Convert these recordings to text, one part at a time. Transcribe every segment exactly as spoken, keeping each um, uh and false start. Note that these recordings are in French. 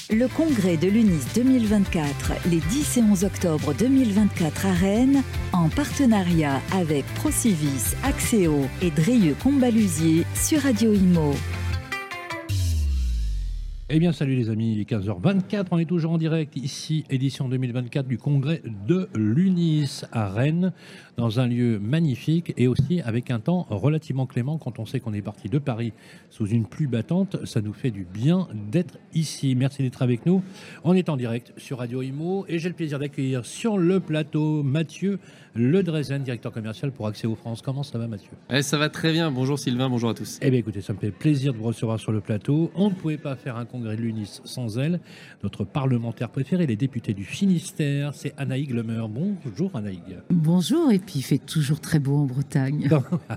Le congrès de l'U N I S deux mille vingt-quatre, les dix et onze octobre deux mille vingt-quatre à Rennes, en partenariat avec Procivis, Axéo et Drieux-Combalusier sur Radio Imo. Eh bien, salut les amis, il est quinze heures vingt-quatre, on est toujours en direct, ici, édition deux mille vingt-quatre du congrès de l'U N I S à Rennes, dans un lieu magnifique et aussi avec un temps relativement clément. Quand on sait qu'on est parti de Paris sous une pluie battante, ça nous fait du bien d'être ici. Merci d'être avec nous. On est en direct sur Radio Imo et j'ai le plaisir d'accueillir sur le plateau Mathieu Ledrezen, directeur commercial pour Axéo France. Comment ça va, Mathieu ? Eh, ça va très bien. Bonjour Sylvain, bonjour à tous. Eh bien écoutez, ça me fait plaisir de vous recevoir sur le plateau. On ne pouvait pas faire un congrès de l'U N I S sans elle. Notre parlementaire préférée, les députés du Finistère, c'est Annaïg Lemer. Bonjour Annaïg. Bonjour, et puis il fait toujours très beau en Bretagne.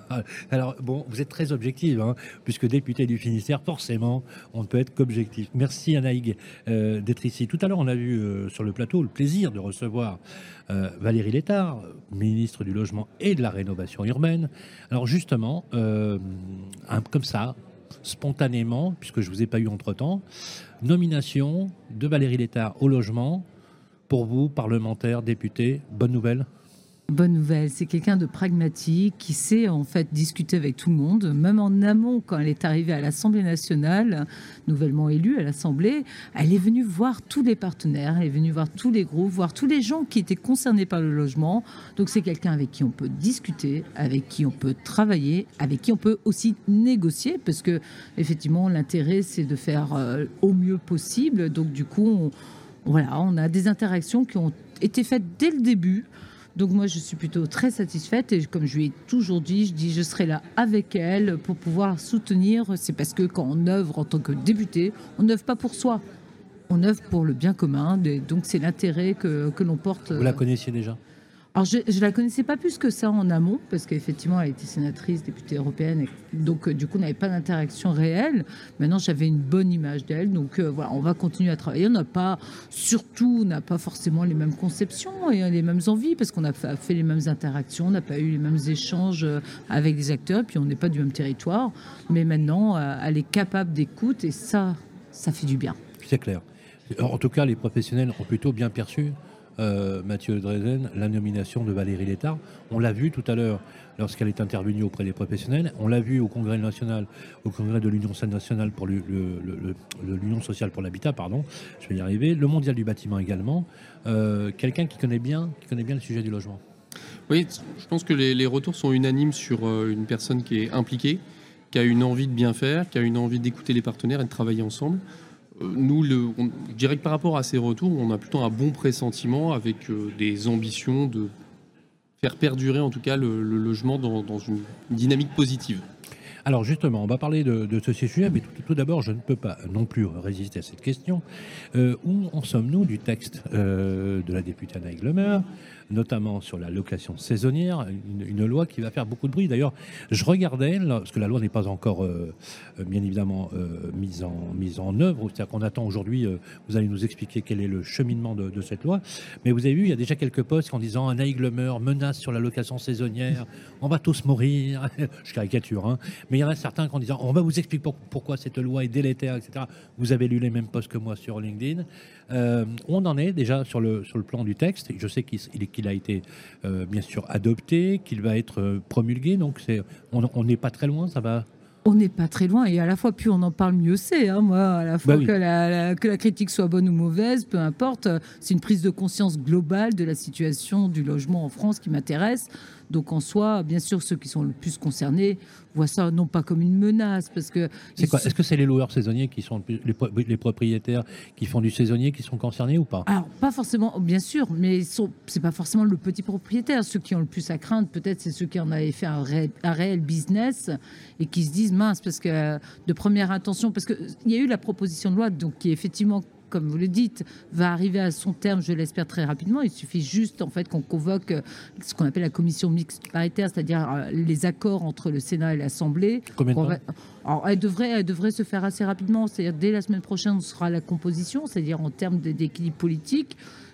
Alors bon, vous êtes très objective, hein, puisque député du Finistère, forcément, on ne peut être qu'objectif. Merci Annaïg euh, d'être ici. Tout à l'heure, on a eu euh, sur le plateau le plaisir de recevoir euh, Valérie Létard, ministre du Logement et de la Rénovation urbaine. Alors justement, euh, un, comme ça, spontanément, puisque je ne vous ai pas eu entre-temps, nomination de Valérie Létard au logement. Pour vous, parlementaire, député, bonne nouvelle ? Bonne nouvelle, c'est quelqu'un de pragmatique qui sait en fait discuter avec tout le monde, même en amont quand elle est arrivée à l'Assemblée nationale, nouvellement élue à l'Assemblée, elle est venue voir tous les partenaires, elle est venue voir tous les groupes, voir tous les gens qui étaient concernés par le logement. Donc c'est quelqu'un avec qui on peut discuter, avec qui on peut travailler, avec qui on peut aussi négocier, parce que effectivement l'intérêt c'est de faire euh, au mieux possible. Donc du coup, on, voilà, on a des interactions qui ont été faites dès le début. Donc moi, je suis plutôt très satisfaite et comme je lui ai toujours dit, je dis je serai là avec elle pour pouvoir soutenir. C'est parce que quand on œuvre en tant que député, on n'œuvre pas pour soi, on œuvre pour le bien commun. Donc c'est l'intérêt que, que l'on porte. Vous la connaissiez déjà ? Alors, je ne la connaissais pas plus que ça en amont, parce qu'effectivement, elle était sénatrice, députée européenne, et donc euh, du coup, on n'avait pas d'interaction réelle. Maintenant, j'avais une bonne image d'elle, donc euh, voilà, on va continuer à travailler. On n'a pas, surtout, on n'a pas forcément les mêmes conceptions et les mêmes envies, parce qu'on a fait les mêmes interactions, on n'a pas eu les mêmes échanges avec des acteurs, puis on n'est pas du même territoire. Mais maintenant, euh, elle est capable d'écoute, et ça, ça fait du bien. C'est clair. En tout cas, les professionnels ont plutôt bien perçu Euh, Mathieu Ledrezen, la nomination de Valérie Létard. On l'a vu tout à l'heure lorsqu'elle est intervenue auprès des professionnels. On l'a vu au congrès national, au congrès de l'Union nationale pour le, le, le, le, l'Union sociale pour l'habitat, pardon. Je vais y arriver. Le mondial du bâtiment également. Euh, quelqu'un qui connaît bien, qui connaît bien le sujet du logement. Oui, je pense que les, les retours sont unanimes sur euh, une personne qui est impliquée, qui a une envie de bien faire, qui a une envie d'écouter les partenaires et de travailler ensemble. Nous, le, on, je dirais que par rapport à ces retours, on a plutôt un bon pressentiment avec euh, des ambitions de faire perdurer en tout cas le, le logement dans, dans une dynamique positive. Alors justement, on va parler de, de ce sujet, mais tout, tout d'abord, je ne peux pas non plus résister à cette question. Euh, où en sommes-nous du texte euh, de la députée Annaïg Lemer, notamment sur la location saisonnière, une, une loi qui va faire beaucoup de bruit. D'ailleurs, je regardais, parce que la loi n'est pas encore, euh, bien évidemment, euh, mise, en, mise en œuvre, c'est-à-dire qu'on attend aujourd'hui, euh, vous allez nous expliquer quel est le cheminement de, de cette loi, mais vous avez vu, il y a déjà quelques posts en disant Annaïg Lemer menace sur la location saisonnière, on va tous mourir, je caricature, hein, mais il y en a certains qui en disant on va vous expliquer pour, pourquoi cette loi est délétère, et cetera. Vous avez lu les mêmes posts que moi sur LinkedIn. Euh, on en est déjà sur le, sur le plan du texte. Je sais qu'il, qu'il a été euh, bien sûr adopté, qu'il va être euh, promulgué, donc c'est, on n'est pas très loin, ça va. On n'est pas très loin et à la fois plus on en parle mieux c'est, hein, moi à la fois bah oui. que, la, la, que la critique soit bonne ou mauvaise, peu importe, c'est une prise de conscience globale de la situation du logement en France qui m'intéresse. Donc en soi, bien sûr, ceux qui sont le plus concernés voient ça non pas comme une menace, parce que... C'est quoi ? Est-ce que c'est les loueurs saisonniers qui sont les, les propriétaires qui font du saisonnier qui sont concernés ou pas ? Alors pas forcément, bien sûr, mais sont, c'est pas forcément le petit propriétaire. Ceux qui ont le plus à craindre, peut-être, c'est ceux qui en avaient fait un réel, un réel business et qui se disent mince, parce que de première intention, parce que il y a eu la proposition de loi, donc qui effectivement, comme vous le dites, va arriver à son terme, je l'espère, très rapidement. Il suffit juste, en fait, qu'on convoque ce qu'on appelle la commission mixte paritaire, c'est-à-dire les accords entre le Sénat et l'Assemblée. Combien de temps ? Va... Alors, elle devrait, elle devrait se faire assez rapidement. C'est-à-dire, dès la semaine prochaine, on sera la composition, c'est-à-dire en termes d'équilibre politique.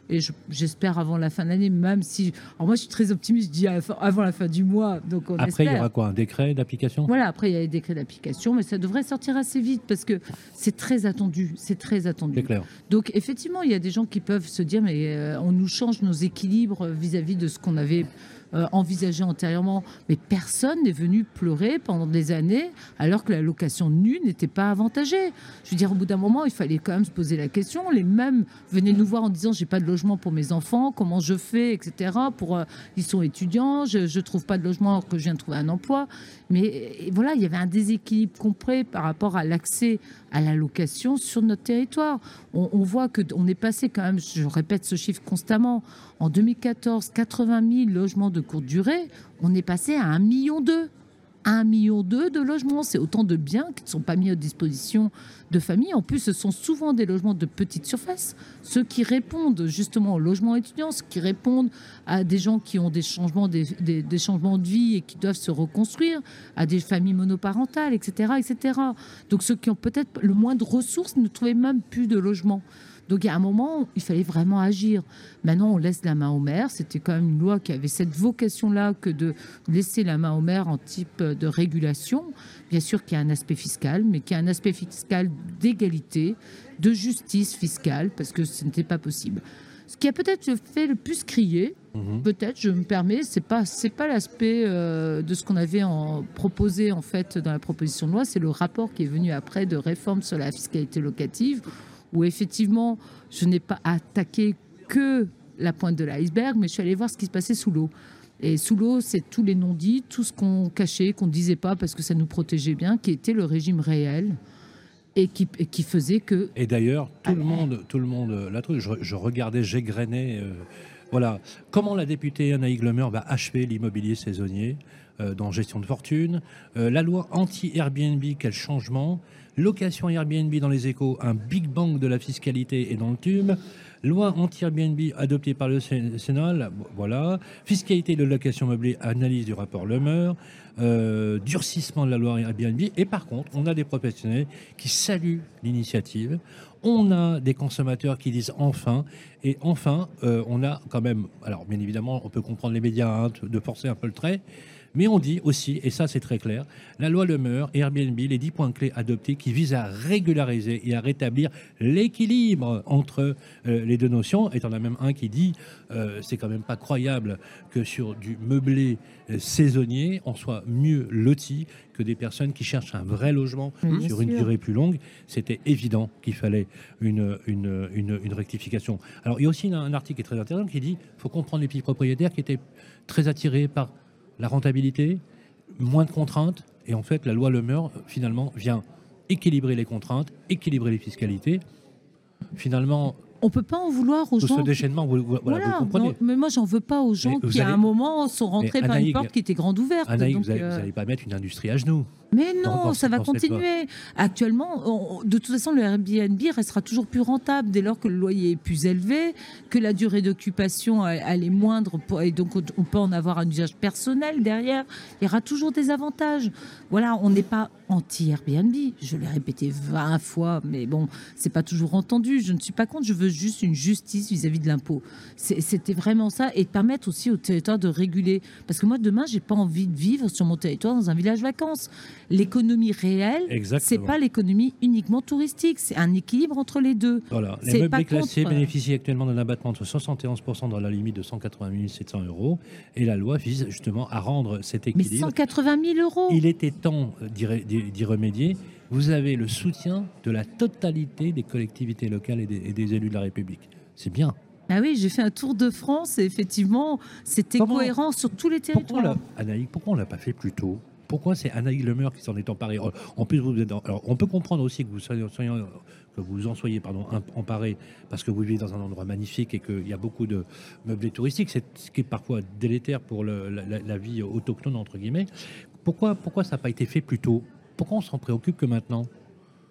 et je, j'espère avant la fin de l'année, même si... Alors moi, je suis très optimiste, je dis avant la fin du mois, donc on Après, espère. il y aura quoi, un décret d'application ? Voilà, après, il y a les décrets d'application, mais ça devrait sortir assez vite, parce que c'est très attendu, c'est très attendu. C'est clair. Donc, effectivement, il y a des gens qui peuvent se dire, mais euh, on nous change nos équilibres vis-à-vis de ce qu'on avait euh, envisagé antérieurement. Mais personne n'est venu pleurer pendant des années alors que la location nue n'était pas avantagée. Je veux dire, au bout d'un moment, il fallait quand même se poser la question. Les mêmes venaient nous voir en disant, j'ai pas de logement pour mes enfants, comment je fais, et cetera. Pour, euh, ils sont étudiants, je ne trouve pas de logement alors que je viens de trouver un emploi. Mais et voilà, il y avait un déséquilibre complet par rapport à l'accès à la location sur notre territoire. On, on voit qu'on est passé quand même, je répète ce chiffre constamment, en deux mille quatorze, quatre-vingt mille logements de courte durée, on est passé à un million deux. un million deux de logements, c'est autant de biens qui ne sont pas mis à disposition de familles. En plus, ce sont souvent des logements de petite surface, ceux qui répondent justement aux logements étudiants, ceux qui répondent à des gens qui ont des changements, des, des, des changements de vie et qui doivent se reconstruire, à des familles monoparentales, et cetera, et cetera. Donc ceux qui ont peut-être le moins de ressources ne trouvaient même plus de logement. Donc, il y a un moment, il fallait vraiment agir. Maintenant, on laisse la main au maire. C'était quand même une loi qui avait cette vocation-là que de laisser la main au maire en type de régulation. Bien sûr qu'il y a un aspect fiscal, mais qu'il y a un aspect fiscal d'égalité, de justice fiscale, parce que ce n'était pas possible. Ce qui a peut-être fait le plus crier, mmh. peut-être, je me permets, c'est pas c'est pas l'aspect euh, de ce qu'on avait en, proposé en fait dans la proposition de loi, c'est le rapport qui est venu après de réforme sur la fiscalité locative, où effectivement, je n'ai pas attaqué que la pointe de l'iceberg, mais je suis allée voir ce qui se passait sous l'eau. Et sous l'eau, c'est tous les non-dits, tout ce qu'on cachait, qu'on ne disait pas parce que ça nous protégeait bien, qui était le régime réel et qui, et qui faisait que... Et d'ailleurs, tout, ah, le monde, tout le monde, là, je, je regardais, j'égrenais... Euh, voilà. Comment la députée Anaïg Lemer va achever l'immobilier saisonnier euh, dans gestion de fortune, euh, la loi anti-Airbnb, quel changement, location Airbnb dans les Échos, un big bang de la fiscalité et dans le tube, loi anti-Airbnb adoptée par le Sénat, là, voilà, fiscalité de location meublée, analyse du rapport Lemer, euh, durcissement de la loi Airbnb, et par contre, on a des professionnels qui saluent l'initiative, on a des consommateurs qui disent enfin, et enfin, euh, on a quand même, alors bien évidemment, on peut comprendre les médias hein, de forcer un peu le trait, mais on dit aussi, et ça c'est très clair, la loi Lemer et Airbnb, les dix points clés adoptés qui visent à régulariser et à rétablir l'équilibre entre euh, les deux notions. Et on a même un qui dit, euh, c'est quand même pas croyable que sur du meublé euh, saisonnier, on soit mieux loti que des personnes qui cherchent un vrai logement mmh, sur une sûr. durée plus longue. C'était évident qu'il fallait une, une, une, une rectification. Alors il y a aussi un, un article qui est très intéressant qui dit, il faut comprendre les petits propriétaires qui étaient très attirés par la rentabilité, moins de contraintes, et en fait, la loi Lemer, finalement, vient équilibrer les contraintes, équilibrer les fiscalités. Finalement... On ne peut pas en vouloir aux tout gens... ce déchaînement, vous, voilà, voilà, vous comprenez. Non, mais moi, j'en veux pas aux gens qui, allez... à un moment, sont rentrés par une porte qui était grande ouverte. Anaïg, donc, vous n'allez euh... pas mettre une industrie à genoux. Mais non, dans, ça va continuer. Actuellement, on, de toute façon, le Airbnb restera toujours plus rentable dès lors que le loyer est plus élevé, que la durée d'occupation elle est moindre, pour, et donc on peut en avoir un usage personnel derrière. Il y aura toujours des avantages. Voilà, on n'est pas anti-Airbnb. Je l'ai répété vingt fois, mais bon, c'est pas toujours entendu. Je ne suis pas contre. Je veux juste une justice vis-à-vis de l'impôt. C'était vraiment ça, et permettre aussi au territoire de réguler. Parce que moi, demain, j'ai pas envie de vivre sur mon territoire dans un village vacances. L'économie réelle, c'est pas l'économie uniquement touristique, c'est un équilibre entre les deux. Voilà. Les meublés classés contre... bénéficient actuellement d'un abattement de soixante et onze pour cent dans la limite de cent quatre-vingt mille sept cents euros, et la loi vise justement à rendre cet équilibre. Mais cent quatre-vingt mille euros. Il était temps d'y remédier. Vous avez le soutien de la totalité des collectivités locales et des, et des élus de la République. C'est bien. Ah oui, j'ai fait un tour de France et effectivement, c'était cohérent sur tous les territoires. Pourquoi Anaïg, pourquoi on l'a pas fait plus tôt ? Pourquoi c'est Anaïg Lemer qui s'en est emparé ? En plus, vous êtes dans... Alors, on peut comprendre aussi que vous, soyez, que vous en soyez pardon, emparé parce que vous vivez dans un endroit magnifique et qu'il y a beaucoup de meublés touristiques, c'est ce qui est parfois délétère pour le, la, la vie autochtone, entre guillemets. Pourquoi, pourquoi ça n'a pas été fait plus tôt ? Pourquoi on s'en préoccupe que maintenant ?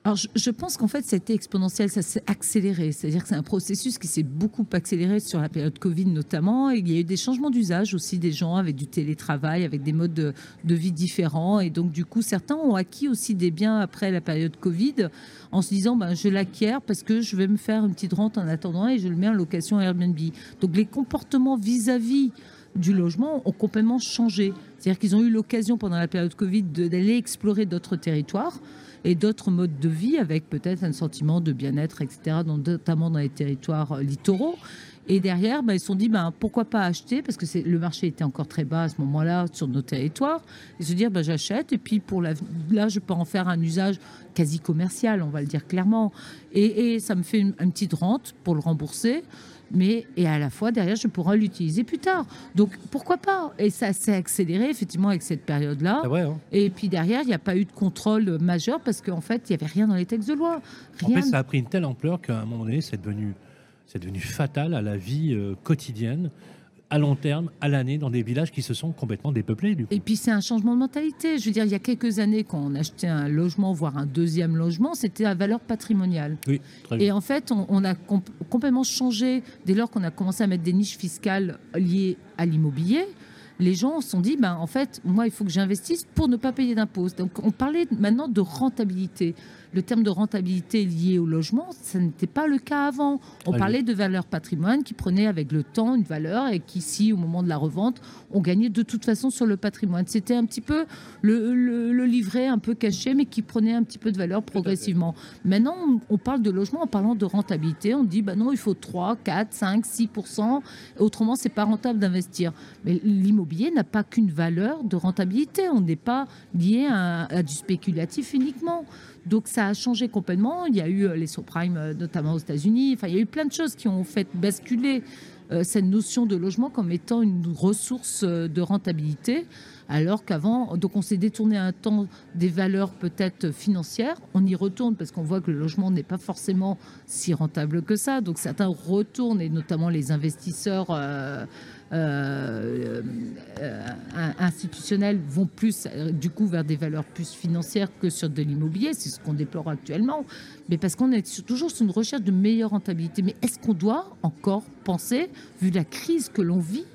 Alors, je, je pense qu'en fait, c'était exponentiel, ça s'est accéléré. C'est-à-dire que c'est un processus qui s'est beaucoup accéléré sur la période Covid notamment. Et il y a eu des changements d'usage aussi des gens avec du télétravail, avec des modes de, de vie différents. Et donc, du coup, certains ont acquis aussi des biens après la période Covid en se disant, ben, je l'acquiers parce que je vais me faire une petite rente en attendant et je le mets en location Airbnb. Donc, les comportements vis-à-vis du logement ont complètement changé. C'est-à-dire qu'ils ont eu l'occasion pendant la période Covid de, d'aller explorer d'autres territoires et d'autres modes de vie avec peut-être un sentiment de bien-être, et cetera, dans, notamment dans les territoires littoraux. Et derrière, ben, ils se sont dit, ben, pourquoi pas acheter, parce que c'est, le marché était encore très bas à ce moment-là sur nos territoires, et se dire, ben, j'achète, et puis pour la, là, je peux en faire un usage quasi commercial, on va le dire clairement. Et, et ça me fait une, une petite rente pour le rembourser. Mais, et à la fois, derrière, je pourrai l'utiliser plus tard. Donc, pourquoi pas ? Et ça s'est accéléré, effectivement, avec cette période-là. C'est vrai, hein. Et puis, derrière, il n'y a pas eu de contrôle majeur parce qu'en fait, il n'y avait rien dans les textes de loi. Rien. En fait, ça a pris une telle ampleur qu'à un moment donné, c'est devenu, c'est devenu fatal à la vie euh, quotidienne, à long terme, à l'année, dans des villages qui se sont complètement dépeuplés. Du coup. Et puis, c'est un changement de mentalité. Je veux dire, il y a quelques années, quand on achetait un logement, voire un deuxième logement, c'était à valeur patrimoniale. Oui, très Et bien. en fait, on, on a comp- complètement changé dès lors qu'on a commencé à mettre des niches fiscales liées à l'immobilier. Les gens se sont dit, ben, en fait, moi, il faut que j'investisse pour ne pas payer d'impôts. Donc, on parlait maintenant de rentabilité. Le terme de rentabilité lié au logement, ça n'était pas le cas avant. On Allez. parlait de valeur patrimoine qui prenait avec le temps une valeur et qui, si au moment de la revente, on gagnait de toute façon sur le patrimoine. C'était un petit peu le, le, le livret un peu caché, mais qui prenait un petit peu de valeur progressivement. Maintenant, on, on parle de logement en parlant de rentabilité. On dit, ben non, il faut trois, quatre, cinq, six pour cent. Autrement, c'est pas rentable d'investir. Mais l'immobilier n'a pas qu'une valeur de rentabilité. On n'est pas lié à, à du spéculatif uniquement. Donc ça a changé complètement. Il y a eu les subprimes, notamment aux États-Unis. Enfin, il y a eu plein de choses qui ont fait basculer euh, cette notion de logement comme étant une ressource de rentabilité, alors qu'avant, donc on s'est détourné un temps des valeurs peut-être financières. On y retourne parce qu'on voit que le logement n'est pas forcément si rentable que ça. Donc certains retournent, et notamment les investisseurs euh, euh, euh, institutionnels vont plus euh, du coup vers des valeurs plus financières que sur de l'immobilier. C'est ce qu'on déplore actuellement, mais parce qu'on est sur- toujours sur une recherche de meilleure rentabilité. Mais est-ce qu'on doit encore penser, vu la crise que l'on vit,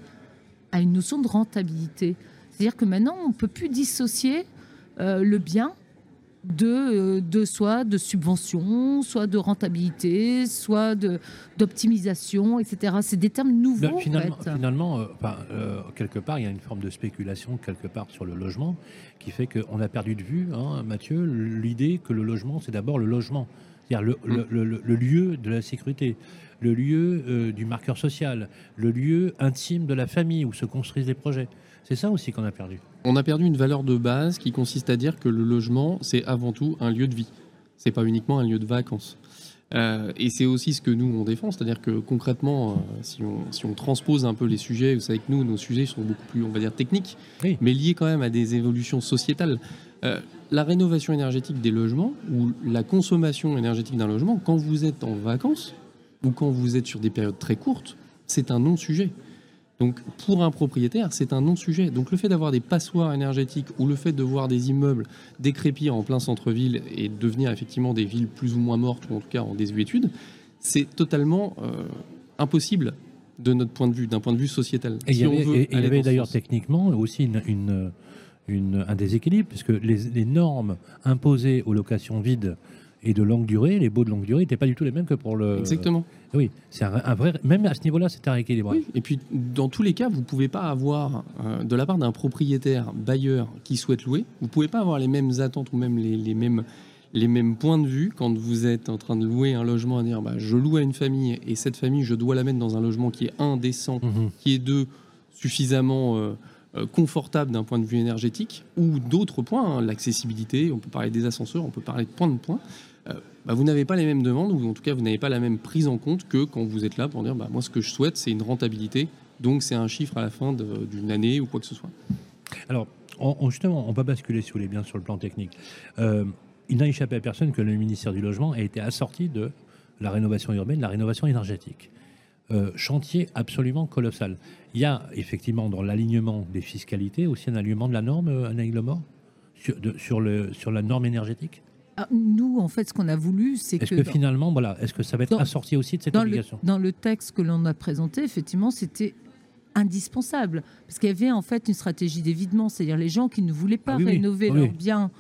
à une notion de rentabilité ? C'est-à-dire que maintenant, on ne peut plus dissocier euh, le bien de, euh, de soit de subvention, soit de rentabilité, soit de, d'optimisation, et cetera. C'est des termes nouveaux, Ben, finalement, en fait. finalement, euh, enfin, euh, quelque part, il y a une forme de spéculation quelque part sur le logement qui fait qu'on a perdu de vue, hein, Mathieu, l'idée que le logement, c'est d'abord le logement, c'est-à-dire le, le- le- le- le lieu de la sécurité, le lieu euh, du marqueur social, le lieu intime de la famille où se construisent les projets. C'est ça aussi qu'on a perdu. On a perdu une valeur de base qui consiste à dire que le logement, c'est avant tout un lieu de vie. C'est pas uniquement un lieu de vacances. Euh, et c'est aussi ce que nous, on défend. C'est-à-dire que concrètement, euh, si, on, si on transpose un peu les sujets, vous savez que nous, nos sujets sont beaucoup plus, on va dire, techniques, Oui. mais liés quand même à des évolutions sociétales. Euh, la rénovation énergétique des logements ou la consommation énergétique d'un logement, quand vous êtes en vacances ou quand vous êtes sur des périodes très courtes, c'est un non-sujet. Donc, pour un propriétaire, c'est un non-sujet. Donc, le fait d'avoir des passoires énergétiques ou le fait de voir des immeubles décrépir en plein centre-ville et devenir effectivement des villes plus ou moins mortes, ou en tout cas en désuétude, c'est totalement euh, impossible de notre point de vue, d'un point de vue sociétal. Et il Si y on avait, veut et- et il y aller avait dans ce d'ailleurs sens. techniquement aussi une, une- une- un déséquilibre, puisque les, les normes imposées aux locations vides et de longue durée, les baux de longue durée, n'étaient pas du tout les mêmes que pour le... Exactement. Oui, c'est un, un vrai... Même à ce niveau-là, c'est un rééquilibrage. Oui. Et puis, dans tous les cas, vous ne pouvez pas avoir, euh, de la part d'un propriétaire bailleur qui souhaite louer, vous ne pouvez pas avoir les mêmes attentes ou même les, les mêmes, les mêmes points de vue quand vous êtes en train de louer un logement, à dire bah, je loue à une famille et cette famille, je dois la mettre dans un logement qui est un, décent, Mhm. qui est deux, suffisamment euh, euh, confortable d'un point de vue énergétique, ou d'autres points, hein, l'accessibilité, on peut parler des ascenseurs, on peut parler de point de point. Euh, bah, vous n'avez pas les mêmes demandes, ou en tout cas vous n'avez pas la même prise en compte que quand vous êtes là pour dire bah, moi ce que je souhaite c'est une rentabilité, donc c'est un chiffre à la fin de- d'une année ou quoi que ce soit. Alors, on, on- justement, on va basculer, si vous voulez bien, sur le plan technique. Euh, il n'a échappé à personne que le ministère du Logement a été assorti de la rénovation urbaine, la rénovation énergétique. Euh, chantier absolument colossal. Il y a effectivement dans l'alignement des fiscalités aussi un alignement de la norme, euh, Anaïs Lemort, sur, de- sur, le, sur la norme énergétique. Ah, nous, en fait, ce qu'on a voulu, c'est est-ce que... que finalement, voilà, est-ce que ça va être dans, assorti aussi de cette dans obligation le, Dans le texte que l'on a présenté, effectivement, c'était indispensable. Parce qu'il y avait en fait une stratégie d'évitement, c'est-à-dire les gens qui ne voulaient pas ah, oui, rénover oui. leurs oui. biens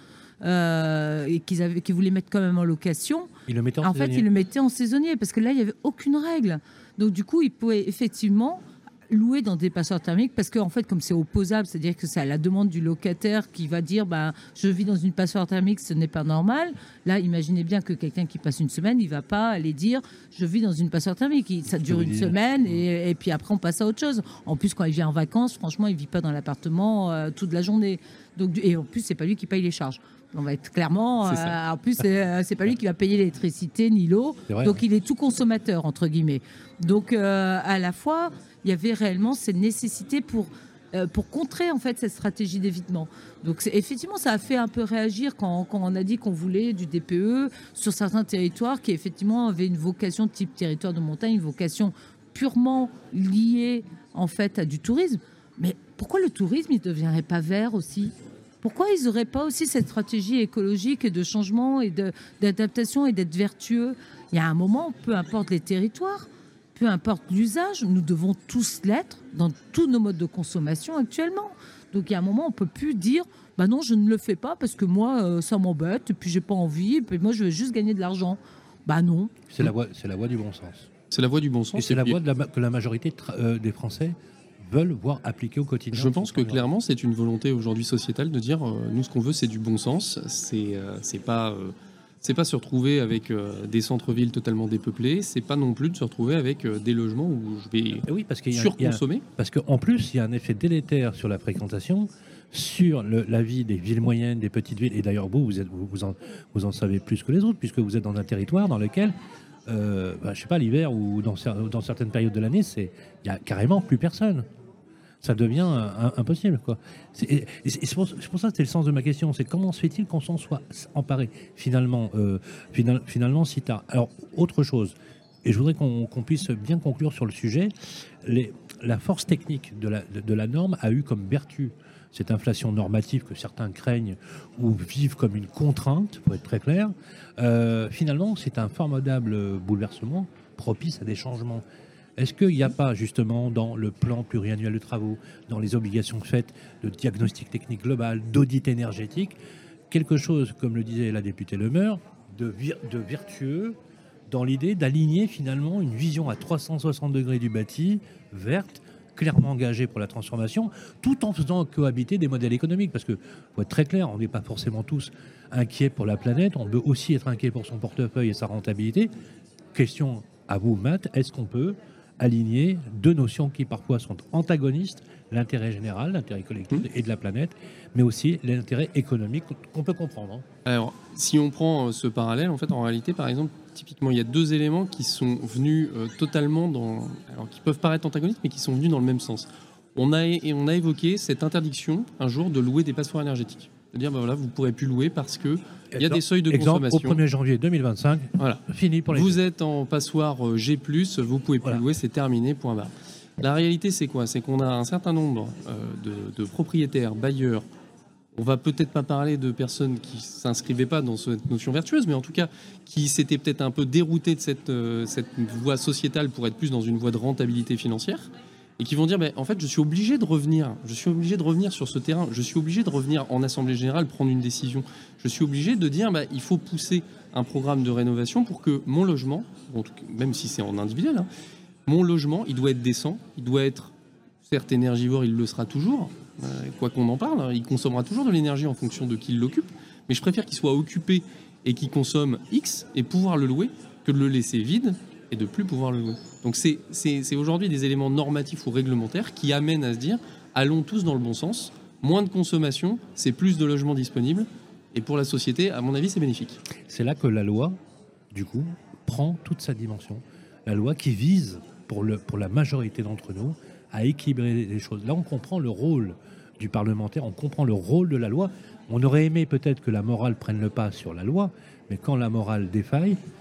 euh, et qu'ils avaient, qui voulaient mettre quand même en location, Ils le mettaient en, en fait, ils le mettaient en saisonnier, parce que là, il n'y avait aucune règle. Donc, du coup, ils pouvaient effectivement louer dans des passoires thermiques, parce qu'en fait, comme c'est opposable, c'est-à-dire que c'est à la demande du locataire qui va dire bah, je vis dans une passoire thermique, ce n'est pas normal. Là, imaginez bien que quelqu'un qui passe une semaine, il ne va pas aller dire je vis dans une passoire thermique. Ça dure une semaine et, et puis après, on passe à autre chose. En plus, quand il vient en vacances, franchement, il ne vit pas dans l'appartement euh, toute la journée. Donc, et en plus, ce n'est pas lui qui paye les charges. On va être clairement. Euh, en plus, c'est, c'est pas lui qui va payer l'électricité ni l'eau. Vrai, donc, ouais. il est tout consommateur, entre guillemets. Donc, euh, à la fois, il y avait réellement cette nécessité pour, euh, pour contrer en fait cette stratégie d'évitement. Donc c'est, effectivement, ça a fait un peu réagir quand, quand on a dit qu'on voulait du D P E sur certains territoires qui effectivement avaient une vocation de type territoire de montagne, une vocation purement liée en fait à du tourisme. Mais pourquoi le tourisme il ne deviendrait pas vert aussi ? Pourquoi ils n'auraient pas aussi cette stratégie écologique et de changement et de, d'adaptation et d'être vertueux ? Il y a un moment, peu importe les territoires, peu importe l'usage, nous devons tous l'être dans tous nos modes de consommation actuellement. Donc il y a un moment, on ne peut plus dire bah non, je ne le fais pas parce que moi, euh, ça m'embête, et puis j'ai pas envie, et puis moi, je veux juste gagner de l'argent. Bah non. C'est la voie, c'est la voie du bon sens. C'est la voie du bon sens. Et c'est et la voie de la, que la majorité tra- euh, des Français veulent voir appliquer au quotidien. Je pense que clairement, c'est une volonté aujourd'hui sociétale de dire euh, nous, ce qu'on veut, c'est du bon sens. C'est, euh, c'est pas. Euh, C'est pas se retrouver avec euh, des centres-villes totalement dépeuplés, c'est pas non plus de se retrouver avec euh, des logements où je vais oui, parce qu'il y a, surconsommer. Il y a, parce qu'en plus, il y a un effet délétère sur la fréquentation, sur le, la vie des villes moyennes, des petites villes. Et d'ailleurs, vous, vous, êtes, vous, vous, en, vous en savez plus que les autres, puisque vous êtes dans un territoire dans lequel, euh, bah, je sais pas, l'hiver ou dans, dans certaines périodes de l'année, il y a carrément plus personne. Ça devient un, impossible, quoi. C'est, et, et c'est, pour, c'est pour ça que c'était le sens de ma question. C'est comment se fait-il qu'on s'en soit emparé finalement, euh, final, finalement si tard. Alors, autre chose, et je voudrais qu'on, qu'on puisse bien conclure sur le sujet, les, la force technique de la, de, de la norme a eu comme vertu cette inflation normative que certains craignent ou vivent comme une contrainte, pour être très clair. Euh, finalement, c'est un formidable bouleversement propice à des changements. Est-ce qu'il n'y a pas justement dans le plan pluriannuel de travaux, dans les obligations faites de diagnostic technique global, d'audit énergétique, quelque chose, comme le disait la députée Lemeur, de, vir- de vertueux dans l'idée d'aligner finalement une vision à trois cent soixante degrés du bâti, verte, clairement engagée pour la transformation, tout en faisant cohabiter des modèles économiques. Parce que, faut être très clair, on n'est pas forcément tous inquiets pour la planète, on peut aussi être inquiet pour son portefeuille et sa rentabilité. Question à vous, Matt, est-ce qu'on peut aligner deux notions qui parfois sont antagonistes, l'intérêt général, l'intérêt collectif mmh. et de la planète, mais aussi l'intérêt économique qu'on peut comprendre. Alors, si on prend ce parallèle, en fait, en réalité, par exemple, typiquement, il y a deux éléments qui sont venus euh, totalement dans... Alors, qui peuvent paraître antagonistes, mais qui sont venus dans le même sens. On a, et on a évoqué cette interdiction, un jour, de louer des passoires énergétiques. C'est-à-dire, ben voilà, vous ne pourrez plus louer parce que il y a des seuils de exemple, consommation. Au premier janvier deux mille vingt-cinq, voilà. Fini pour les... Vous êtes en passoire G plus, vous ne pouvez plus voilà. louer, c'est terminé, point barre. La réalité, c'est quoi ? C'est qu'on a un certain nombre euh, de, de propriétaires, bailleurs. On va peut-être pas parler de personnes qui ne s'inscrivaient pas dans cette notion vertueuse, mais en tout cas, qui s'étaient peut-être un peu déroutés de cette, euh, cette voie sociétale pour être plus dans une voie de rentabilité financière. Et qui vont dire, bah, en fait, je suis obligé de revenir. Je suis obligé de revenir sur ce terrain. Je suis obligé de revenir en Assemblée Générale, prendre une décision. Je suis obligé de dire, bah, il faut pousser un programme de rénovation pour que mon logement, en tout cas, même si c'est en individuel, hein, mon logement, il doit être décent. Il doit être, certes, énergivore, il le sera toujours. Euh, quoi qu'on en parle, hein, il consommera toujours de l'énergie en fonction de qui l'occupe. Mais je préfère qu'il soit occupé et qu'il consomme X et pouvoir le louer que de le laisser vide et de plus pouvoir le louer. Donc c'est, c'est, c'est aujourd'hui des éléments normatifs ou réglementaires qui amènent à se dire allons tous dans le bon sens, moins de consommation, c'est plus de logements disponibles, et pour la société, à mon avis, c'est bénéfique. C'est là que la loi, du coup, prend toute sa dimension. La loi qui vise, pour, le, pour la majorité d'entre nous, à équilibrer les choses. Là, on comprend le rôle du parlementaire, on comprend le rôle de la loi. On aurait aimé peut-être que la morale prenne le pas sur la loi, mais quand la morale défaille,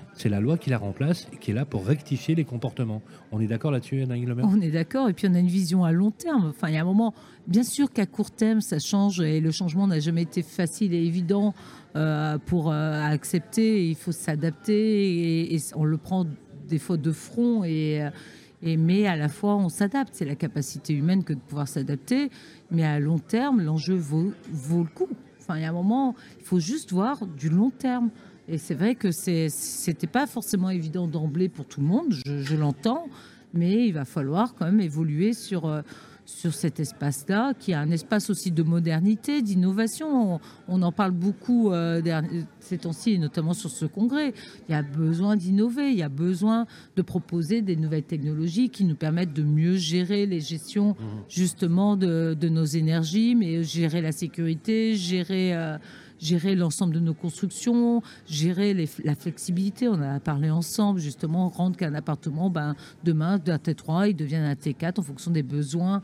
c'est la loi qui la remplace et qui est là pour rectifier les comportements. On est d'accord là-dessus, Anaïs Le Maire ? On est d'accord, et puis on a une vision à long terme. Enfin, il y a un moment, bien sûr qu'à court terme, ça change, et le changement n'a jamais été facile et évident euh, pour euh, accepter. Il faut s'adapter, et, et on le prend des fois de front, et, et, mais à la fois on s'adapte. C'est la capacité humaine que de pouvoir s'adapter, mais à long terme, l'enjeu vaut, vaut le coup. Enfin, il y a un moment, il faut juste voir du long terme. Et c'est vrai que c'est, c'était pas forcément évident d'emblée pour tout le monde, je, je l'entends, mais il va falloir quand même évoluer sur, euh, sur cet espace-là, qui est un espace aussi de modernité, d'innovation. On, on en parle beaucoup euh, ces temps-ci, et notamment sur ce congrès. Il y a besoin d'innover, il y a besoin de proposer des nouvelles technologies qui nous permettent de mieux gérer les gestions, justement, de, de nos énergies, mais gérer la sécurité, gérer... Euh, gérer l'ensemble de nos constructions, gérer les, la flexibilité. On a parlé ensemble, justement, rendre qu'un appartement, ben, demain, d'un T trois, il devienne un T quatre en fonction des besoins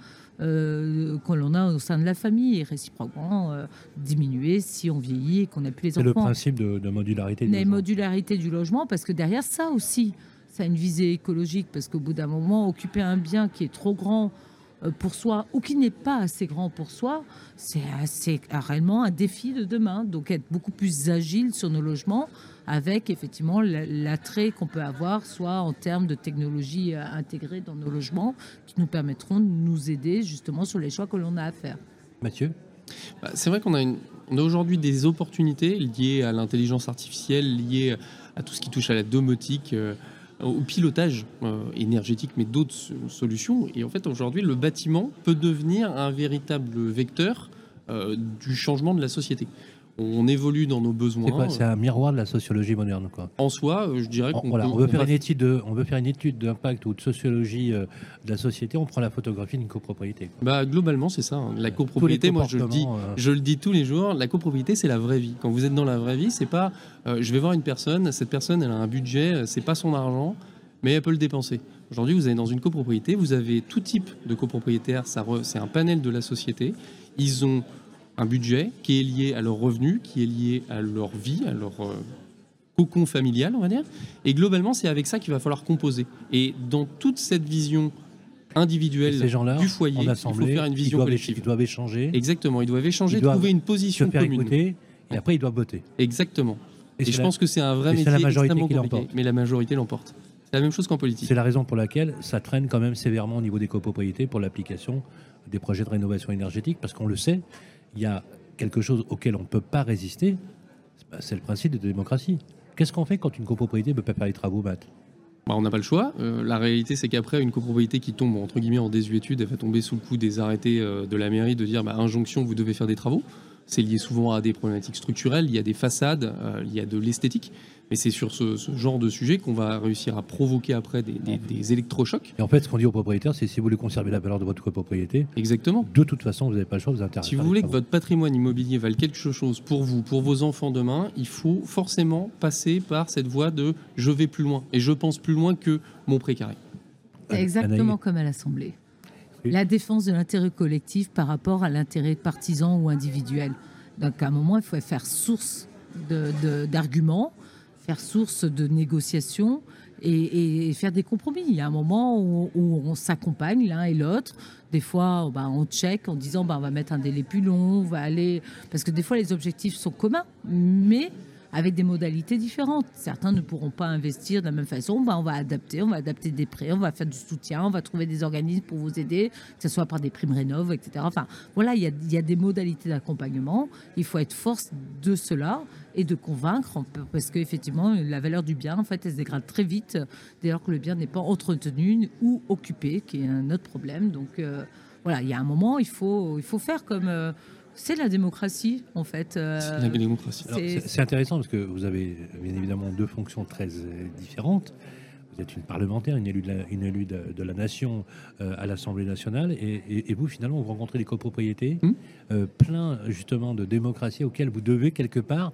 euh, que l'on a au sein de la famille, et réciproquement euh, diminuer si on vieillit et qu'on n'a plus les enfants. C'est le principe de, de modularité du La logement. modularité du logement, parce que derrière ça aussi, ça a une visée écologique, parce qu'au bout d'un moment, occuper un bien qui est trop grand pour soi ou qui n'est pas assez grand pour soi, c'est, c'est réellement un défi de demain. Donc être beaucoup plus agile sur nos logements, avec effectivement l'attrait qu'on peut avoir, soit en termes de technologies intégrées dans nos logements, qui nous permettront de nous aider justement sur les choix que l'on a à faire. Mathieu ? Bah, c'est vrai qu'on a, une, on a aujourd'hui des opportunités liées à l'intelligence artificielle, liées à tout ce qui touche à la domotique, euh, au pilotage euh, énergétique, mais d'autres solutions. Et en fait, aujourd'hui, le bâtiment peut devenir un véritable vecteur euh, du changement de la société. On évolue dans nos besoins. C'est quoi ? C'est un miroir de la sociologie moderne, quoi. En soi, je dirais qu'on on, voilà, peut, on veut on faire va... une étude de, on veut faire une étude d'impact ou de sociologie euh, de la société. On prend la photographie d'une copropriété. Bah, globalement, c'est ça. Hein. La copropriété, moi, je le dis, euh... je le dis tous les jours. La copropriété, c'est la vraie vie. Quand vous êtes dans la vraie vie, c'est pas. Euh, je vais voir une personne. Cette personne, elle a un budget. C'est pas son argent, mais elle peut le dépenser. Aujourd'hui, vous êtes dans une copropriété. Vous avez tout type de copropriétaires. Ça, re... c'est un panel de la société. Ils ont un budget qui est lié à leurs revenus, qui est lié à leur vie, à leur euh, cocon familial, on va dire. Et globalement, c'est avec ça qu'il va falloir composer. Et dans toute cette vision individuelle du foyer, il faut faire une vision ils doivent, collective. Ils doivent échanger. Exactement, ils doivent échanger, ils doivent trouver une position se faire commune. Écouter, et après, ils doivent voter. Exactement. Et, et je la, pense que c'est un vrai métier la majorité extrêmement qui compliqué. l'emporte. Mais la majorité l'emporte. C'est la même chose qu'en politique. C'est la raison pour laquelle ça traîne quand même sévèrement au niveau des copropriétés pour l'application des projets de rénovation énergétique, parce qu'on le sait, il y a quelque chose auquel on ne peut pas résister, c'est le principe de la démocratie. Qu'est-ce qu'on fait quand une copropriété ne peut pas faire les travaux, Matt ? Bah, on n'a pas le choix. Euh, la réalité, c'est qu'après, une copropriété qui tombe entre guillemets en désuétude, elle va tomber sous le coup des arrêtés euh, de la mairie de dire bah, injonction, vous devez faire des travaux. C'est lié souvent à des problématiques structurelles, il y a des façades, euh, il y a de l'esthétique. Mais c'est sur ce, ce genre de sujet qu'on va réussir à provoquer après des, des, des électrochocs. Et en fait, ce qu'on dit aux propriétaires, c'est si vous voulez conserver la valeur de votre copropriété, exactement. De toute façon, vous n'avez pas le choix, vous intéressez. Si vous voulez que votre patrimoine immobilier vale quelque chose pour vous, pour vos enfants demain, il faut forcément passer par cette voie de je vais plus loin. Et je pense plus loin que mon précaré. C'est exactement comme à l'Assemblée. Oui. La défense de l'intérêt collectif par rapport à l'intérêt partisan ou individuel. Donc à un moment, il faut faire source de, de, d'arguments, faire source de négociations et, et faire des compromis. Il y a un moment où, où on s'accompagne l'un et l'autre. Des fois, bah, on check en disant bah, on va mettre un délai plus long, on va aller... Parce que des fois, les objectifs sont communs, mais avec des modalités différentes. Certains ne pourront pas investir de la même façon. Bah, on va adapter, on va adapter des prêts, on va faire du soutien, on va trouver des organismes pour vous aider, que ce soit par des primes rénov', et cetera. Enfin, voilà, il y a, il y a des modalités d'accompagnement. Il faut être force de cela et de convaincre, parce qu'effectivement, la valeur du bien, en fait, elle se dégrade très vite dès lors que le bien n'est pas entretenu ou occupé, qui est un autre problème. Donc, euh, voilà, il y a un moment, il faut, il faut faire comme... Euh, c'est la démocratie, en fait. Euh, c'est la démocratie. Alors, c'est, c'est intéressant parce que vous avez bien évidemment deux fonctions très euh, différentes. Vous êtes une parlementaire, une élue de la, une élue de, de la nation euh, à l'Assemblée nationale, et, et, et vous, finalement, vous rencontrez des copropriétés, mmh. euh, plein justement de démocratie auxquelles vous devez quelque part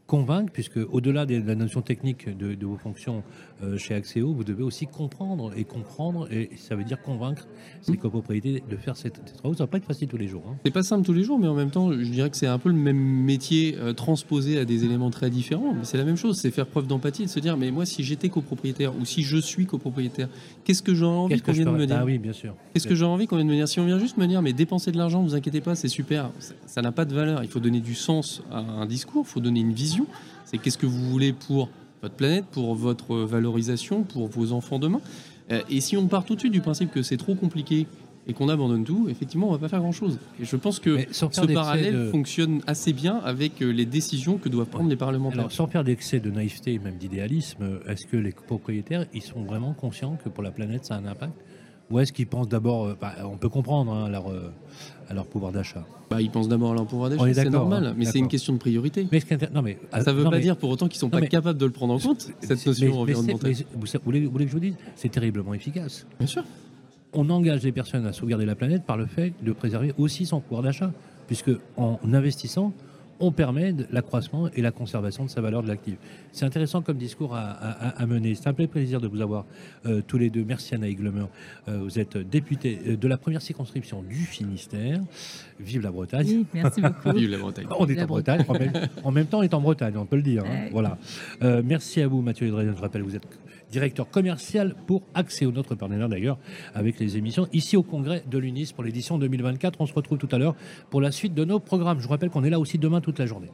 convaincre, puisque au-delà de la notion technique de, de vos fonctions euh, chez Axéo, vous devez aussi comprendre et comprendre, et ça veut dire convaincre ces copropriétés de faire ces, ces travaux. Ça va pas être facile tous les jours. Hein. C'est pas simple tous les jours, mais en même temps, je dirais que c'est un peu le même métier euh, transposé à des éléments très différents. Mais c'est la même chose, c'est faire preuve d'empathie, de se dire, mais moi, si j'étais copropriétaire ou si je suis copropriétaire, qu'est-ce que j'aurais envie qu'on vienne me dire ? Ah oui, bien sûr. Qu'est-ce que j'aurais envie qu'on vienne me dire ? Si on vient juste me dire, mais dépensez de l'argent, vous inquiétez pas, c'est super, ça n'a pas de valeur. Il faut donner du sens à un discours, il faut donner une vision. C'est qu'est-ce que vous voulez pour votre planète, pour votre valorisation, pour vos enfants demain. Et si on part tout de suite du principe que c'est trop compliqué et qu'on abandonne tout, effectivement, on ne va pas faire grand-chose. Et je pense que ce parallèle de... fonctionne assez bien avec les décisions que doivent prendre ouais. les parlementaires. Alors, sans faire d'excès de naïveté et même d'idéalisme, est-ce que les propriétaires ils sont vraiment conscients que pour la planète, ça a un impact ? Ou est-ce qu'ils pensent d'abord, bah, on peut comprendre hein, leur, euh, à leur pouvoir d'achat. Bah, ils pensent d'abord à leur pouvoir d'achat, c'est normal, hein, mais c'est une question de priorité. Mais non, mais, ça ne veut non, pas mais, dire pour autant qu'ils ne sont pas mais, capables de le prendre en compte, cette notion mais, environnementale. Mais, mais, vous, voulez, vous voulez que je vous dise, c'est terriblement efficace. Bien sûr. On engage les personnes à sauvegarder la planète par le fait de préserver aussi son pouvoir d'achat, puisque en investissant, on permet l'accroissement et la conservation de sa valeur de l'actif. C'est intéressant comme discours à, à, à mener. C'est un vrai plaisir de vous avoir euh, tous les deux. Merci Anna Higlemer. Euh, vous êtes député de la première circonscription du Finistère. Vive la Bretagne. Oui, merci beaucoup. Vive la Bretagne. On est la en Bretagne. Bretagne. En, même, en même temps, on est en Bretagne, on peut le dire. Hein. Ouais. Voilà. Euh, merci à vous, Mathieu Ledré. Je rappelle, vous êtes directeur commercial pour Axéo, notre partenaire d'ailleurs, avec les émissions ici au congrès de l'U N I S pour l'édition deux mille vingt-quatre. On se retrouve tout à l'heure pour la suite de nos programmes. Je vous rappelle qu'on est là aussi demain toute la journée.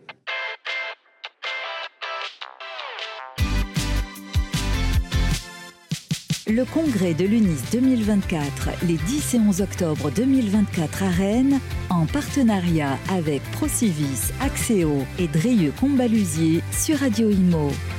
Le congrès de l'U N I S deux mille vingt-quatre, les dix et onze octobre deux mille vingt-quatre à Rennes, en partenariat avec Procivis, Axéo et Dreyeux Combalusier sur Radio Imo.